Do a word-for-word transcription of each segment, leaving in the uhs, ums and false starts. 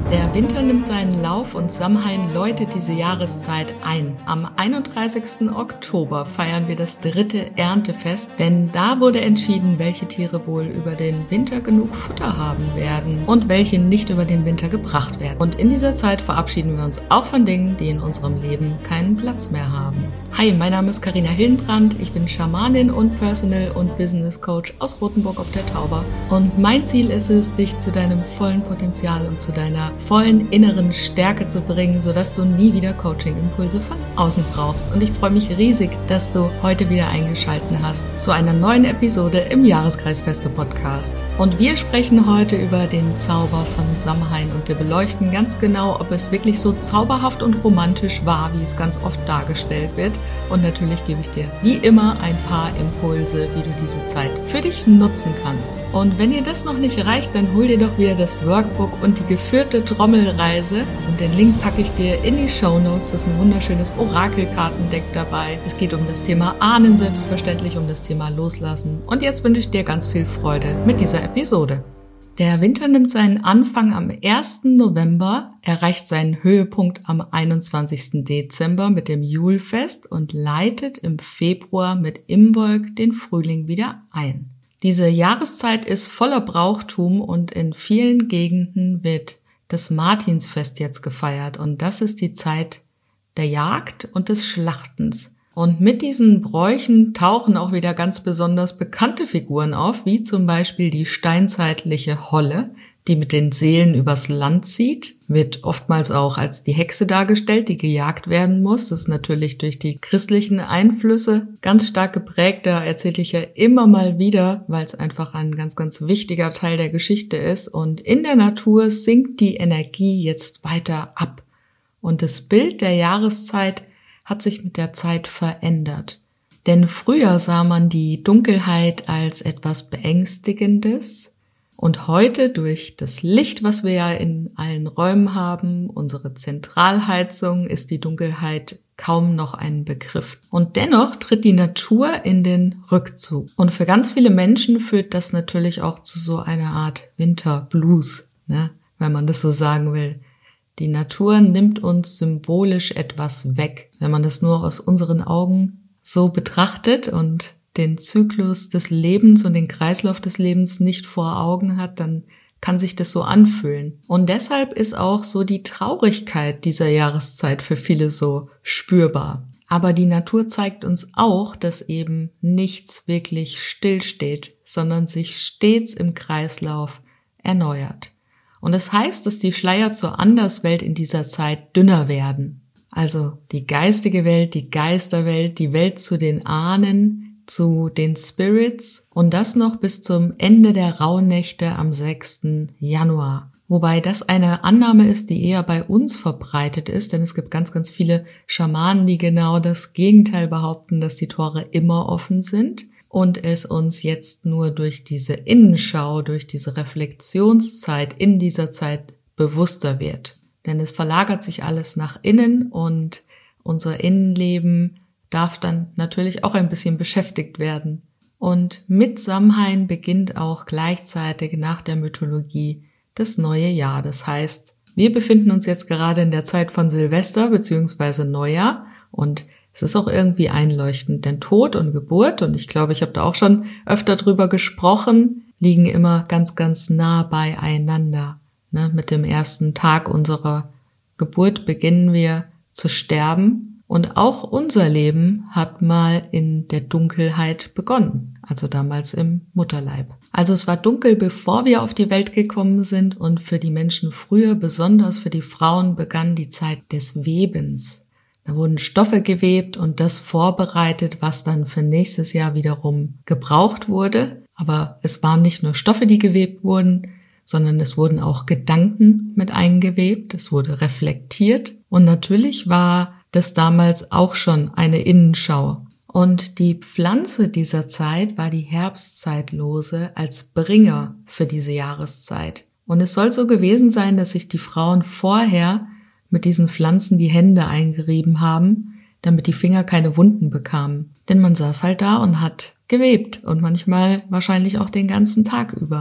Der Winter nimmt seinen Lauf und Samhain läutet diese Jahreszeit ein. Am einunddreißigsten Oktober feiern wir das dritte Erntefest, denn da wurde entschieden, welche Tiere wohl über den Winter genug Futter haben werden und welche nicht über den Winter gebracht werden. Und in dieser Zeit verabschieden wir uns auch von Dingen, die in unserem Leben keinen Platz mehr haben. Hi, mein Name ist Carina Hillenbrand, ich bin Schamanin und Personal- und Business Coach aus Rothenburg ob der Tauber. Und mein Ziel ist es, dich zu deinem vollen Potenzial und zu deiner vollen inneren Stärke zu bringen, sodass du nie wieder Coaching-Impulse von außen brauchst. Und ich freue mich riesig, dass du heute wieder eingeschaltet hast zu einer neuen Episode im Jahreskreisfeste-Podcast. Und wir sprechen heute über den Zauber von Samhain und wir beleuchten ganz genau, ob es wirklich so zauberhaft und romantisch war, wie es ganz oft dargestellt wird. Und natürlich gebe ich dir wie immer ein paar Impulse, wie du diese Zeit für dich nutzen kannst. Und wenn dir das noch nicht reicht, dann hol dir doch wieder das Workbook und die geführte Trommelreise. Und den Link packe ich dir in die Shownotes. Das ist ein wunderschönes Orakelkartendeck dabei. Es geht um das Thema Ahnen, selbstverständlich um das Thema Loslassen. Und jetzt wünsche ich dir ganz viel Freude mit dieser Episode. Der Winter nimmt seinen Anfang am ersten November, erreicht seinen Höhepunkt am einundzwanzigsten Dezember mit dem Julfest und leitet im Februar mit Imbolc den Frühling wieder ein. Diese Jahreszeit ist voller Brauchtum und in vielen Gegenden wird das Martinsfest jetzt gefeiert und das ist die Zeit der Jagd und des Schlachtens. Und mit diesen Bräuchen tauchen auch wieder ganz besonders bekannte Figuren auf, wie zum Beispiel die steinzeitliche Holle, die mit den Seelen übers Land zieht, wird oftmals auch als die Hexe dargestellt, die gejagt werden muss. Das ist natürlich durch die christlichen Einflüsse ganz stark geprägt. Da erzähle ich ja immer mal wieder, weil es einfach ein ganz, ganz wichtiger Teil der Geschichte ist. Und in der Natur sinkt die Energie jetzt weiter ab. Und das Bild der Jahreszeit hat sich mit der Zeit verändert. Denn früher sah man die Dunkelheit als etwas Beängstigendes und heute durch das Licht, was wir ja in allen Räumen haben, unsere Zentralheizung, ist die Dunkelheit kaum noch ein Begriff. Und dennoch tritt die Natur in den Rückzug. Und für ganz viele Menschen führt das natürlich auch zu so einer Art Winterblues, ne, wenn man das so sagen will. Die Natur nimmt uns symbolisch etwas weg. Wenn man das nur aus unseren Augen so betrachtet und den Zyklus des Lebens und den Kreislauf des Lebens nicht vor Augen hat, dann kann sich das so anfühlen. Und deshalb ist auch so die Traurigkeit dieser Jahreszeit für viele so spürbar. Aber die Natur zeigt uns auch, dass eben nichts wirklich stillsteht, sondern sich stets im Kreislauf erneuert. Und das heißt, dass die Schleier zur Anderswelt in dieser Zeit dünner werden. Also die geistige Welt, die Geisterwelt, die Welt zu den Ahnen, zu den Spirits und das noch bis zum Ende der Rauhnächte am sechsten Januar. Wobei das eine Annahme ist, die eher bei uns verbreitet ist, denn es gibt ganz, ganz viele Schamanen, die genau das Gegenteil behaupten, dass die Tore immer offen sind. Und es uns jetzt nur durch diese Innenschau, durch diese Reflexionszeit in dieser Zeit bewusster wird. Denn es verlagert sich alles nach innen und unser Innenleben darf dann natürlich auch ein bisschen beschäftigt werden. Und mit Samhain beginnt auch gleichzeitig nach der Mythologie das neue Jahr. Das heißt, wir befinden uns jetzt gerade in der Zeit von Silvester bzw. Neujahr und es ist auch irgendwie einleuchtend, denn Tod und Geburt, und ich glaube, ich habe da auch schon öfter drüber gesprochen, liegen immer ganz, ganz nah beieinander. Ne? Mit dem ersten Tag unserer Geburt beginnen wir zu sterben und auch unser Leben hat mal in der Dunkelheit begonnen, also damals im Mutterleib. Also es war dunkel, bevor wir auf die Welt gekommen sind und für die Menschen früher, besonders für die Frauen, begann die Zeit des Webens. Da wurden Stoffe gewebt und das vorbereitet, was dann für nächstes Jahr wiederum gebraucht wurde. Aber es waren nicht nur Stoffe, die gewebt wurden, sondern es wurden auch Gedanken mit eingewebt, es wurde reflektiert. Und natürlich war das damals auch schon eine Innenschau. Und die Pflanze dieser Zeit war die Herbstzeitlose als Bringer für diese Jahreszeit. Und es soll so gewesen sein, dass sich die Frauen vorher mit diesen Pflanzen die Hände eingerieben haben, damit die Finger keine Wunden bekamen. Denn man saß halt da und hat gewebt und manchmal wahrscheinlich auch den ganzen Tag über.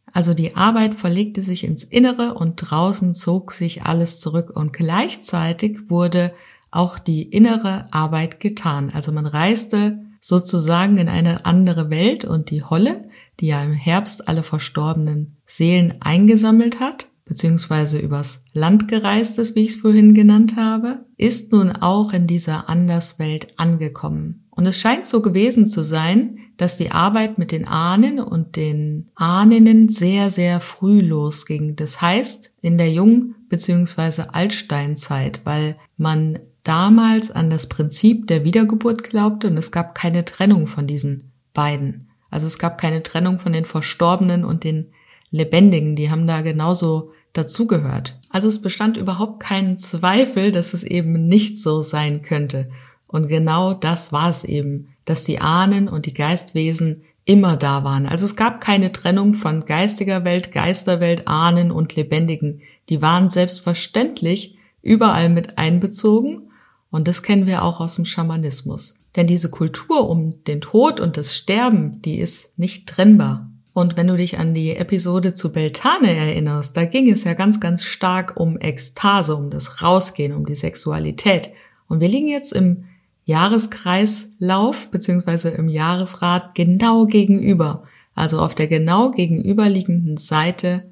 Also die Arbeit verlegte sich ins Innere und draußen zog sich alles zurück und gleichzeitig wurde auch die innere Arbeit getan. Also man reiste sozusagen in eine andere Welt und die Holle, die ja im Herbst alle verstorbenen Seelen eingesammelt hat, beziehungsweise übers Land gereist ist, wie ich es vorhin genannt habe, ist nun auch in dieser Anderswelt angekommen. Und es scheint so gewesen zu sein, dass die Arbeit mit den Ahnen und den Ahninnen sehr, sehr früh losging. Das heißt, in der Jung- bzw. Altsteinzeit, weil man damals an das Prinzip der Wiedergeburt glaubte und es gab keine Trennung von diesen beiden. Also es gab keine Trennung von den Verstorbenen und den Lebendigen, die haben da genauso dazugehört. Also es bestand überhaupt keinen Zweifel, dass es eben nicht so sein könnte. Und genau das war es eben, dass die Ahnen und die Geistwesen immer da waren. Also es gab keine Trennung von geistiger Welt, Geisterwelt, Ahnen und Lebendigen. Die waren selbstverständlich überall mit einbezogen und das kennen wir auch aus dem Schamanismus. Denn diese Kultur um den Tod und das Sterben, die ist nicht trennbar. Und wenn du dich an die Episode zu Beltane erinnerst, da ging es ja ganz, ganz stark um Ekstase, um das Rausgehen, um die Sexualität. Und wir liegen jetzt im Jahreskreislauf beziehungsweise im Jahresrad genau gegenüber, also auf der genau gegenüberliegenden Seite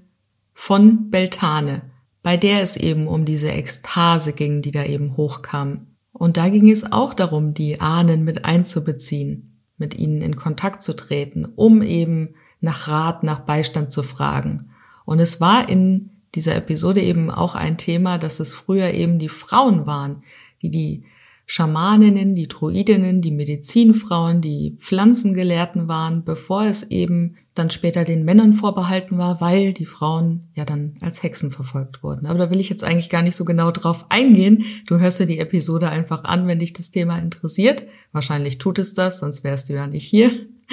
von Beltane, bei der es eben um diese Ekstase ging, die da eben hochkam. Und da ging es auch darum, die Ahnen mit einzubeziehen, mit ihnen in Kontakt zu treten, um eben nach Rat, nach Beistand zu fragen. Und es war in dieser Episode eben auch ein Thema, dass es früher eben die Frauen waren, die die Schamaninnen, die Druidinnen, die Medizinfrauen, die Pflanzengelehrten waren, bevor es eben dann später den Männern vorbehalten war, weil die Frauen ja dann als Hexen verfolgt wurden. Aber da will ich jetzt eigentlich gar nicht so genau drauf eingehen. Du hörst dir die Episode einfach an, wenn dich das Thema interessiert. Wahrscheinlich tut es das, sonst wärst du ja nicht hier.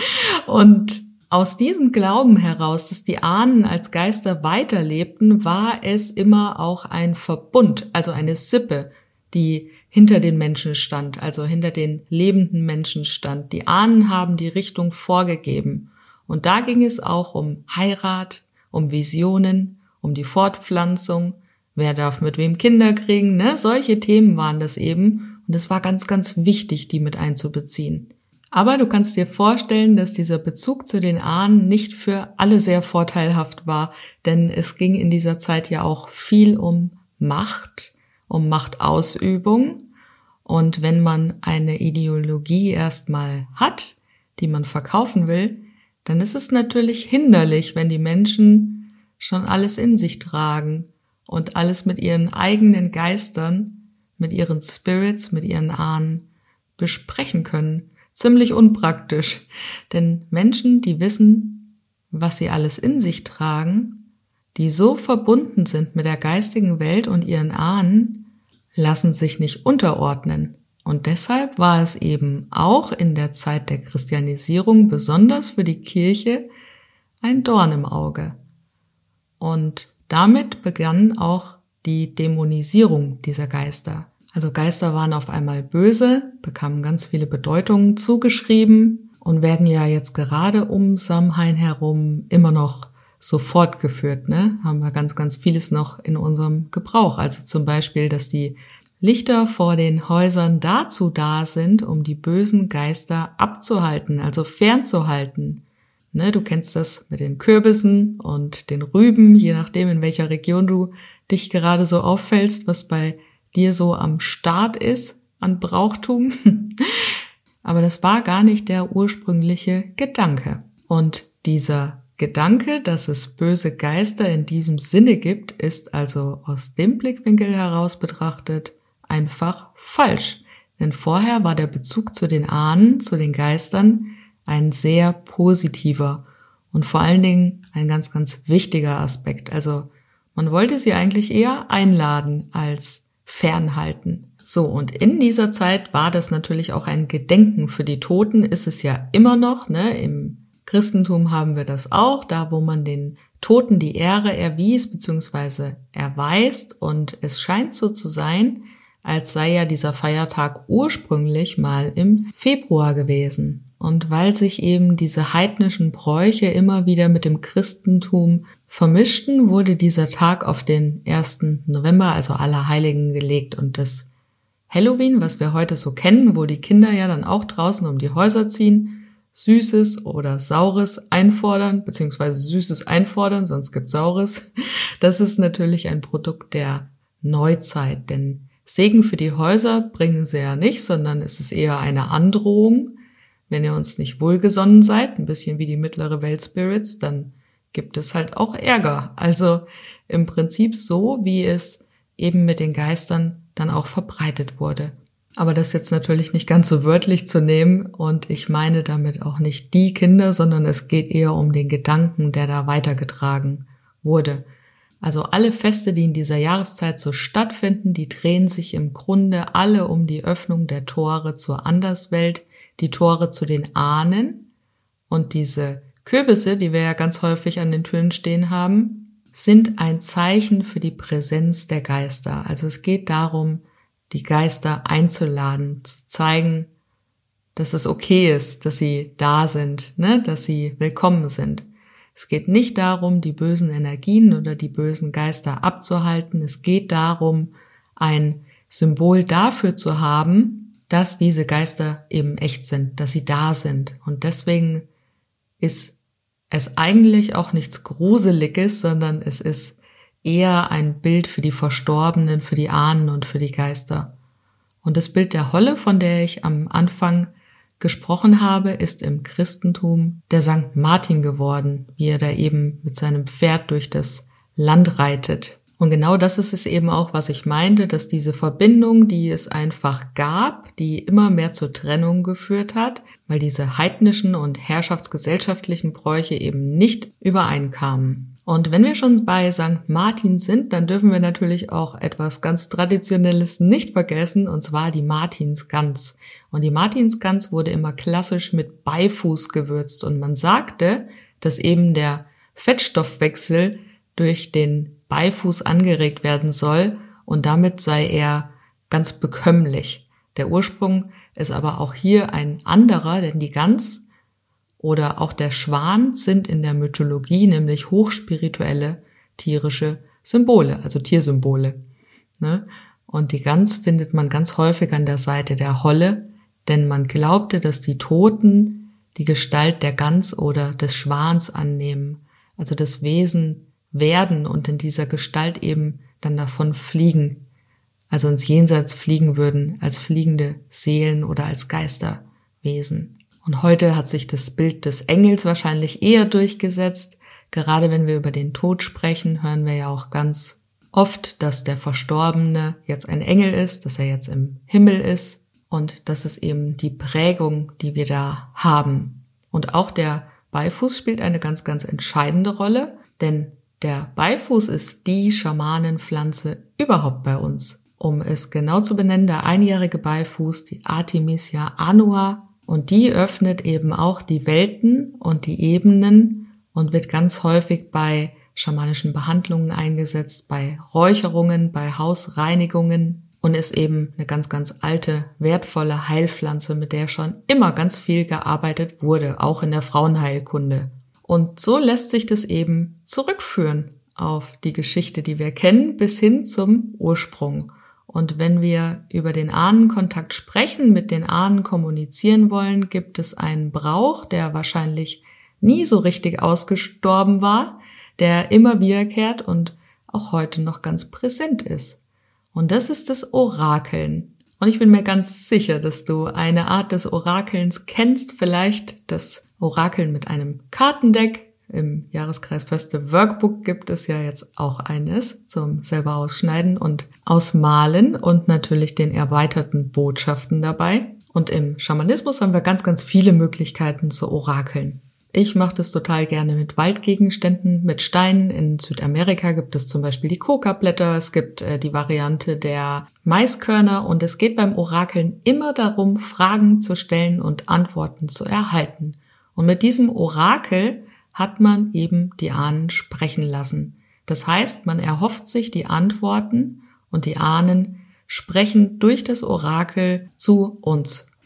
Und aus diesem Glauben heraus, dass die Ahnen als Geister weiterlebten, war es immer auch ein Verbund, also eine Sippe, die hinter den Menschen stand, also hinter den lebenden Menschen stand. Die Ahnen haben die Richtung vorgegeben. Und da ging es auch um Heirat, um Visionen, um die Fortpflanzung, wer darf mit wem Kinder kriegen, ne? Solche Themen waren das eben. Und es war ganz, ganz wichtig, die mit einzubeziehen. Aber du kannst dir vorstellen, dass dieser Bezug zu den Ahnen nicht für alle sehr vorteilhaft war, denn es ging in dieser Zeit ja auch viel um Macht, um Machtausübung. Und wenn man eine Ideologie erstmal hat, die man verkaufen will, dann ist es natürlich hinderlich, wenn die Menschen schon alles in sich tragen und alles mit ihren eigenen Geistern, mit ihren Spirits, mit ihren Ahnen besprechen können. Ziemlich unpraktisch, denn Menschen, die wissen, was sie alles in sich tragen, die so verbunden sind mit der geistigen Welt und ihren Ahnen, lassen sich nicht unterordnen. Und deshalb war es eben auch in der Zeit der Christianisierung besonders für die Kirche ein Dorn im Auge. Und damit begann auch die Dämonisierung dieser Geister. Also Geister waren auf einmal böse, bekamen ganz viele Bedeutungen zugeschrieben und werden ja jetzt gerade um Samhain herum immer noch so fortgeführt, ne? Haben wir ganz, ganz vieles noch in unserem Gebrauch. Also zum Beispiel, dass die Lichter vor den Häusern dazu da sind, um die bösen Geister abzuhalten, also fernzuhalten. Ne? Du kennst das mit den Kürbissen und den Rüben, je nachdem, in welcher Region du dich gerade so auffällst, was bei dir so am Start ist an Brauchtum. Aber das war gar nicht der ursprüngliche Gedanke. Und dieser Gedanke, dass es böse Geister in diesem Sinne gibt, ist also aus dem Blickwinkel heraus betrachtet einfach falsch. Denn vorher war der Bezug zu den Ahnen, zu den Geistern, ein sehr positiver und vor allen Dingen ein ganz, ganz wichtiger Aspekt. Also man wollte sie eigentlich eher einladen als fernhalten. So, und in dieser Zeit war das natürlich auch ein Gedenken für die Toten, ist es ja immer noch, ne? Im Christentum haben wir das auch, da wo man den Toten die Ehre erwies bzw. erweist, und es scheint so zu sein, als sei ja dieser Feiertag ursprünglich mal im Februar gewesen. Und weil sich eben diese heidnischen Bräuche immer wieder mit dem Christentum vermischten, wurde dieser Tag auf den ersten November, also Allerheiligen, gelegt. Und das Halloween, was wir heute so kennen, wo die Kinder ja dann auch draußen um die Häuser ziehen, Süßes oder Saures einfordern, beziehungsweise Süßes einfordern, sonst gibt's Saures. Das ist natürlich ein Produkt der Neuzeit, denn Segen für die Häuser bringen sie ja nicht, sondern es ist eher eine Androhung. Wenn ihr uns nicht wohlgesonnen seid, ein bisschen wie die mittlere Welt-Spirits, dann gibt es halt auch Ärger. Also im Prinzip so, wie es eben mit den Geistern dann auch verbreitet wurde. Aber das ist jetzt natürlich nicht ganz so wörtlich zu nehmen und ich meine damit auch nicht die Kinder, sondern es geht eher um den Gedanken, der da weitergetragen wurde. Also alle Feste, die in dieser Jahreszeit so stattfinden, die drehen sich im Grunde alle um die Öffnung der Tore zur Anderswelt, die Tore zu den Ahnen. Und diese Kürbisse, die wir ja ganz häufig an den Türen stehen haben, sind ein Zeichen für die Präsenz der Geister. Also es geht darum, die Geister einzuladen, zu zeigen, dass es okay ist, dass sie da sind, ne, dass sie willkommen sind. Es geht nicht darum, die bösen Energien oder die bösen Geister abzuhalten. Es geht darum, ein Symbol dafür zu haben, dass diese Geister eben echt sind, dass sie da sind. Und deswegen ist es eigentlich auch nichts Gruseliges, sondern es ist eher ein Bild für die Verstorbenen, für die Ahnen und für die Geister. Und das Bild der Holle, von der ich am Anfang gesprochen habe, ist im Christentum der Sankt Martin geworden, wie er da eben mit seinem Pferd durch das Land reitet. Und genau das ist es eben auch, was ich meinte, dass diese Verbindung, die es einfach gab, die immer mehr zur Trennung geführt hat, weil diese heidnischen und herrschaftsgesellschaftlichen Bräuche eben nicht übereinkamen. Und wenn wir schon bei Sankt Martin sind, dann dürfen wir natürlich auch etwas ganz Traditionelles nicht vergessen, und zwar die Martinsgans. Und die Martinsgans wurde immer klassisch mit Beifuß gewürzt und man sagte, dass eben der Fettstoffwechsel durch den Beifuß angeregt werden soll und damit sei er ganz bekömmlich. Der Ursprung ist aber auch hier ein anderer, denn die Gans oder auch der Schwan sind in der Mythologie nämlich hochspirituelle tierische Symbole, also Tiersymbole. Und die Gans findet man ganz häufig an der Seite der Holle, denn man glaubte, dass die Toten die Gestalt der Gans oder des Schwans annehmen, also das Wesen werden und in dieser Gestalt eben dann davon fliegen, also ins Jenseits fliegen würden, als fliegende Seelen oder als Geisterwesen. Und heute hat sich das Bild des Engels wahrscheinlich eher durchgesetzt. Gerade wenn wir über den Tod sprechen, hören wir ja auch ganz oft, dass der Verstorbene jetzt ein Engel ist, dass er jetzt im Himmel ist. Und das ist eben die Prägung, die wir da haben. Und auch der Beifuß spielt eine ganz, ganz entscheidende Rolle, denn der Beifuß ist die Schamanenpflanze überhaupt bei uns. Um es genau zu benennen, der einjährige Beifuß, die Artemisia annua, und die öffnet eben auch die Welten und die Ebenen und wird ganz häufig bei schamanischen Behandlungen eingesetzt, bei Räucherungen, bei Hausreinigungen und ist eben eine ganz, ganz alte, wertvolle Heilpflanze, mit der schon immer ganz viel gearbeitet wurde, auch in der Frauenheilkunde. Und so lässt sich das eben zurückführen auf die Geschichte, die wir kennen, bis hin zum Ursprung. Und wenn wir über den Ahnenkontakt sprechen, mit den Ahnen kommunizieren wollen, gibt es einen Brauch, der wahrscheinlich nie so richtig ausgestorben war, der immer wiederkehrt und auch heute noch ganz präsent ist. Und das ist das Orakeln. Und ich bin mir ganz sicher, dass du eine Art des Orakelns kennst, vielleicht das Orakeln mit einem Kartendeck. Im Jahreskreis Förste Workbook gibt es ja jetzt auch eines zum selber ausschneiden und ausmalen und natürlich den erweiterten Botschaften dabei. Und im Schamanismus haben wir ganz, ganz viele Möglichkeiten zu orakeln. Ich mache das total gerne mit Waldgegenständen, mit Steinen. In Südamerika gibt es zum Beispiel die Kokablätter, es gibt äh, die Variante der Maiskörner und es geht beim Orakeln immer darum, Fragen zu stellen und Antworten zu erhalten. Und mit diesem Orakel hat man eben die Ahnen sprechen lassen. Das heißt, man erhofft sich die Antworten und die Ahnen sprechen durch das Orakel zu uns.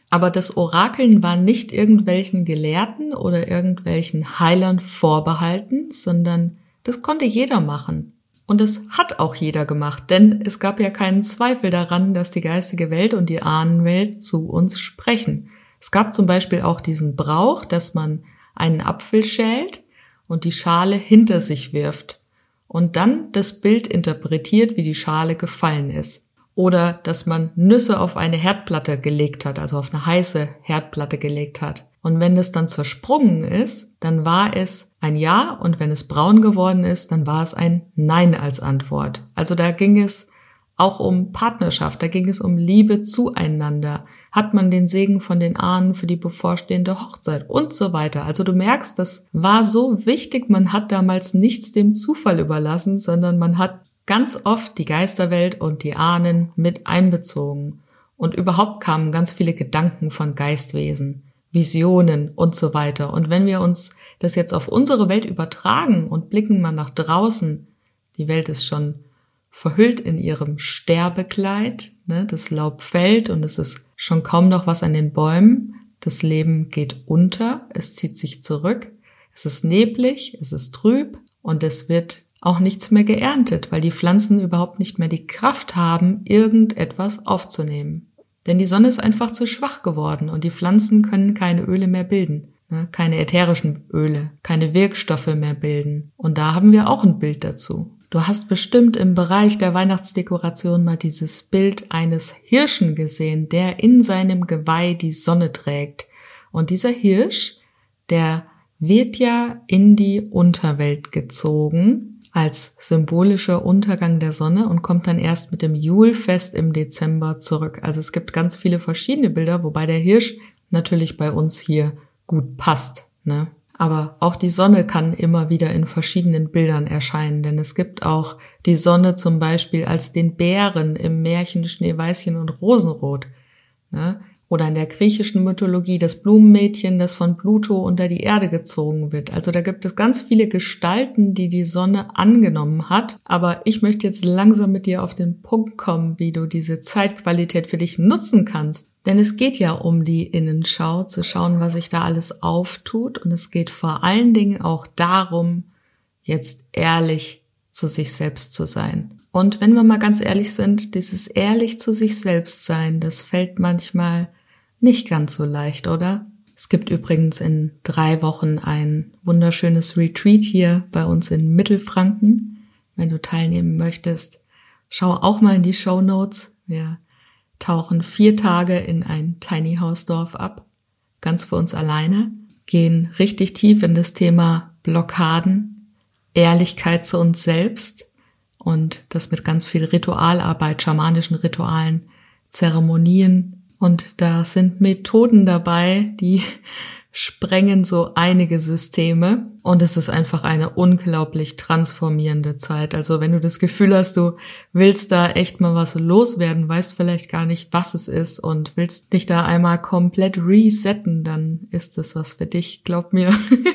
Aber das Orakeln war nicht irgendwelchen Gelehrten oder irgendwelchen Heilern vorbehalten, sondern das konnte jeder machen. Und es hat auch jeder gemacht, denn es gab ja keinen Zweifel daran, dass die geistige Welt und die Ahnenwelt zu uns sprechen. Es gab zum Beispiel auch diesen Brauch, dass man einen Apfel schält und die Schale hinter sich wirft und dann das Bild interpretiert, wie die Schale gefallen ist. Oder dass man Nüsse auf eine Herdplatte gelegt hat, also auf eine heiße Herdplatte gelegt hat. Und wenn es dann zersprungen ist, dann war es ein Ja, und wenn es braun geworden ist, dann war es ein Nein als Antwort. Also da ging es auch um Partnerschaft, da ging es um Liebe zueinander. Hat man den Segen von den Ahnen für die bevorstehende Hochzeit und so weiter. Also du merkst, das war so wichtig, man hat damals nichts dem Zufall überlassen, sondern man hat ganz oft die Geisterwelt und die Ahnen mit einbezogen. Und überhaupt kamen ganz viele Gedanken von Geistwesen, Visionen und so weiter. Und wenn wir uns das jetzt auf unsere Welt übertragen und blicken mal nach draußen, die Welt ist schon verhüllt in ihrem Sterbekleid, ne? Das Laub fällt und es ist schon kaum noch was an den Bäumen. Das Leben geht unter, es zieht sich zurück, es ist neblig, es ist trüb und es wird auch nichts mehr geerntet, weil die Pflanzen überhaupt nicht mehr die Kraft haben, irgendetwas aufzunehmen. Denn die Sonne ist einfach zu schwach geworden und die Pflanzen können keine Öle mehr bilden, ne? Keine ätherischen Öle, keine Wirkstoffe mehr bilden. Und da haben wir auch ein Bild dazu. Du hast bestimmt im Bereich der Weihnachtsdekoration mal dieses Bild eines Hirschen gesehen, der in seinem Geweih die Sonne trägt. Und dieser Hirsch, der wird ja in die Unterwelt gezogen als symbolischer Untergang der Sonne und kommt dann erst mit dem Julfest im Dezember zurück. Also es gibt ganz viele verschiedene Bilder, wobei der Hirsch natürlich bei uns hier gut passt, ne? Aber auch die Sonne kann immer wieder in verschiedenen Bildern erscheinen, denn es gibt auch die Sonne zum Beispiel als den Bären im Märchen Schneeweißchen und Rosenrot, ne? Oder in der griechischen Mythologie das Blumenmädchen, das von Pluto unter die Erde gezogen wird. Also da gibt es ganz viele Gestalten, die die Sonne angenommen hat. Aber ich möchte jetzt langsam mit dir auf den Punkt kommen, wie du diese Zeitqualität für dich nutzen kannst. Denn es geht ja um die Innenschau, zu schauen, was sich da alles auftut. Und es geht vor allen Dingen auch darum, jetzt ehrlich zu sich selbst zu sein. Und wenn wir mal ganz ehrlich sind, dieses ehrlich zu sich selbst sein, das fällt manchmal nicht ganz so leicht, oder? Es gibt übrigens in drei Wochen ein wunderschönes Retreat hier bei uns in Mittelfranken. Wenn du teilnehmen möchtest, schau auch mal in die Shownotes. Wir tauchen vier Tage in ein Tiny House Dorf ab, ganz für uns alleine, gehen richtig tief in das Thema Blockaden, Ehrlichkeit zu uns selbst und das mit ganz viel Ritualarbeit, schamanischen Ritualen, Zeremonien. Und da sind Methoden dabei, die sprengen so einige Systeme. Und es ist einfach eine unglaublich transformierende Zeit. Also wenn du das Gefühl hast, du willst da echt mal was loswerden, weißt vielleicht gar nicht, was es ist und willst dich da einmal komplett resetten, dann ist das was für dich, glaub mir.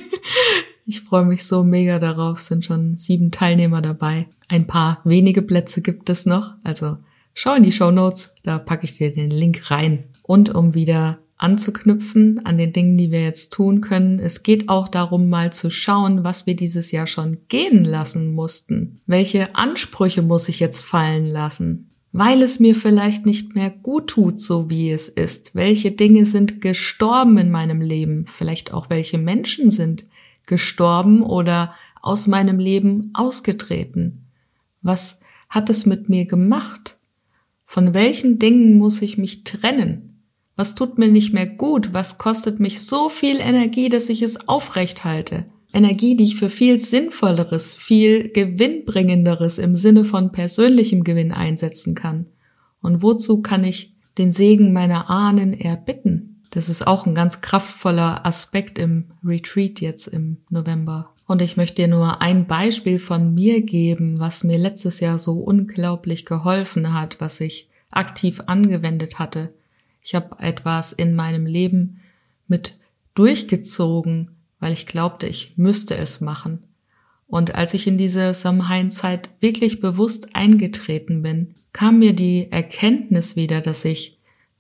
Ich freue mich so mega darauf, es sind schon sieben Teilnehmer dabei. Ein paar wenige Plätze gibt es noch, also schau in die Shownotes, da packe ich dir den Link rein. Und um wieder anzuknüpfen an den Dingen, die wir jetzt tun können, es geht auch darum, mal zu schauen, was wir dieses Jahr schon gehen lassen mussten. Welche Ansprüche muss ich jetzt fallen lassen? Weil es mir vielleicht nicht mehr gut tut, so wie es ist. Welche Dinge sind gestorben in meinem Leben? Vielleicht auch welche Menschen sind gestorben oder aus meinem Leben ausgetreten? Was hat es mit mir gemacht? Von welchen Dingen muss ich mich trennen? Was tut mir nicht mehr gut? Was kostet mich so viel Energie, dass ich es aufrecht halte? Energie, die ich für viel Sinnvolleres, viel Gewinnbringenderes im Sinne von persönlichem Gewinn einsetzen kann. Und wozu kann ich den Segen meiner Ahnen erbitten? Das ist auch ein ganz kraftvoller Aspekt im Retreat jetzt im November. Und ich möchte dir nur ein Beispiel von mir geben, was mir letztes Jahr so unglaublich geholfen hat, was ich aktiv angewendet hatte. Ich habe etwas in meinem Leben mit durchgezogen, weil ich glaubte, ich müsste es machen. Und als ich in diese Samhain-Zeit wirklich bewusst eingetreten bin, kam mir die Erkenntnis wieder, dass ich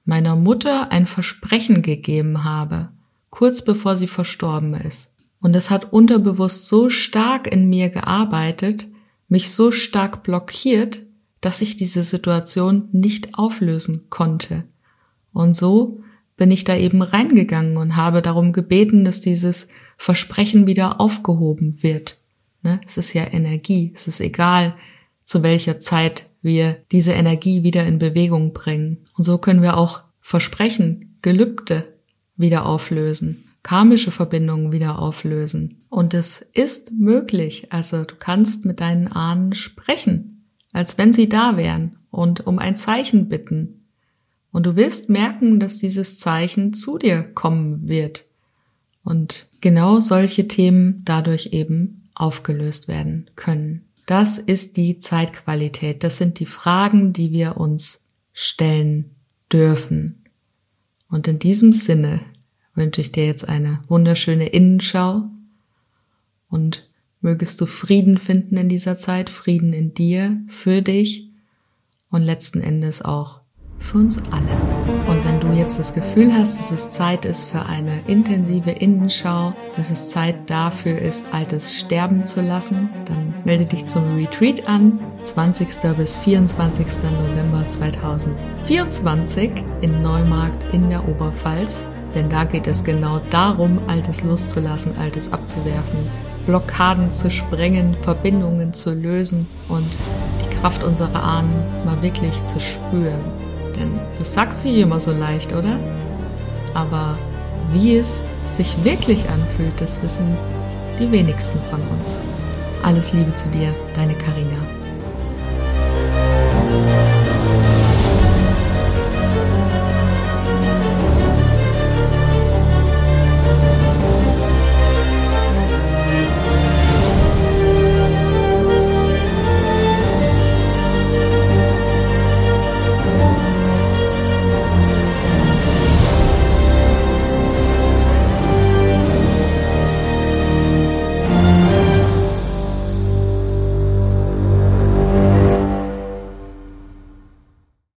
meiner Mutter ein Versprechen gegeben habe, kurz bevor sie verstorben ist. Und es hat unterbewusst so stark in mir gearbeitet, mich so stark blockiert, dass ich diese Situation nicht auflösen konnte. Und so bin ich da eben reingegangen und habe darum gebeten, dass dieses Versprechen wieder aufgehoben wird. Ne? Es ist ja Energie, es ist egal, zu welcher Zeit wir diese Energie wieder in Bewegung bringen. Und so können wir auch Versprechen, Gelübde wieder auflösen, karmische Verbindungen wieder auflösen. Und es ist möglich, also du kannst mit deinen Ahnen sprechen, als wenn sie da wären und um ein Zeichen bitten. Und du wirst merken, dass dieses Zeichen zu dir kommen wird. Und genau solche Themen dadurch eben aufgelöst werden können. Das ist die Zeitqualität. Das sind die Fragen, die wir uns stellen dürfen. Und in diesem Sinne wünsche ich dir jetzt eine wunderschöne Innenschau und mögest du Frieden finden in dieser Zeit, Frieden in dir, für dich und letzten Endes auch für uns alle. Und wenn du jetzt das Gefühl hast, dass es Zeit ist für eine intensive Innenschau, dass es Zeit dafür ist, Altes sterben zu lassen, dann melde dich zum Retreat an, zwanzigsten bis vierundzwanzigsten November zweitausendvierundzwanzig in Neumarkt in der Oberpfalz. Denn da geht es genau darum, Altes loszulassen, Altes abzuwerfen, Blockaden zu sprengen, Verbindungen zu lösen und die Kraft unserer Ahnen mal wirklich zu spüren. Denn das sagt sich immer so leicht, oder? Aber wie es sich wirklich anfühlt, das wissen die wenigsten von uns. Alles Liebe zu dir, deine Carina.